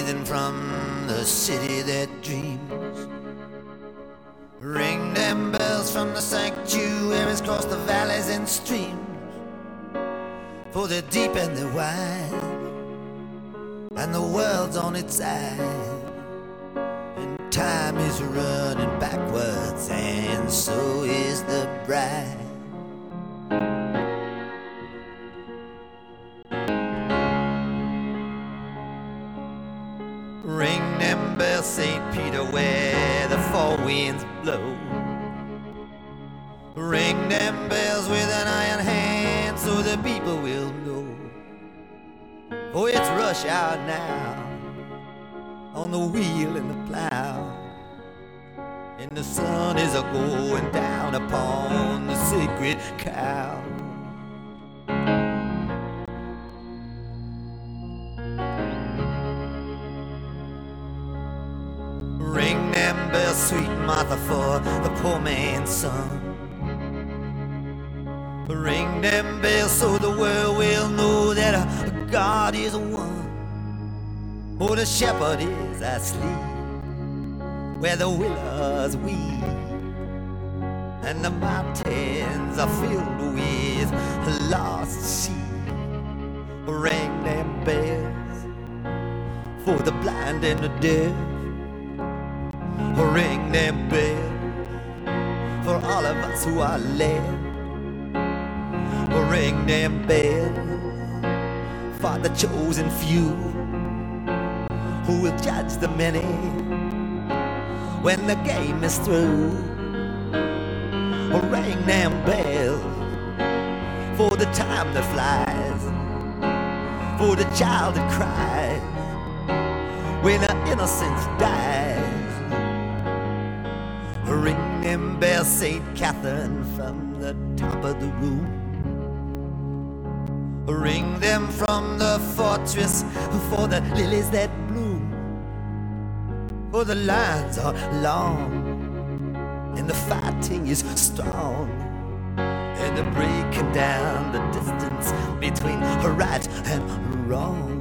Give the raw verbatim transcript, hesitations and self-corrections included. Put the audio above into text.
breathing from the city that dreams. Ring them bells from the sanctuaries, cross the valleys and streams, for the deep and the wide, and the world's on its side, and time is running backwards, and so is the bride. Ring them bells, Saint Peter, where the four winds blow. Ring them bells with an iron hand, so the people will know. For it's rush hour now, on the wheel and the plow, and the sun is a-going down upon the sacred cow. Ring them bells, sweet Martha, for the poor man's son. Ring them bells so the world will know that a God is one. Oh, the shepherd is asleep where the willows weep, and the mountains are filled with lost sheep. Ring them bells for the blind and the deaf. Ring them bells for all of us who are left. Ring them bells for the chosen few, who will judge the many when the game is through. Ring them bells for the time that flies, for the child that cries when her innocence dies. Ring them bells, Saint Catherine, from the top of the room. Ring them from the fortress for the lilies that bloom. For the lines are long and the fighting is strong, and they're breaking down the distance between right and wrong.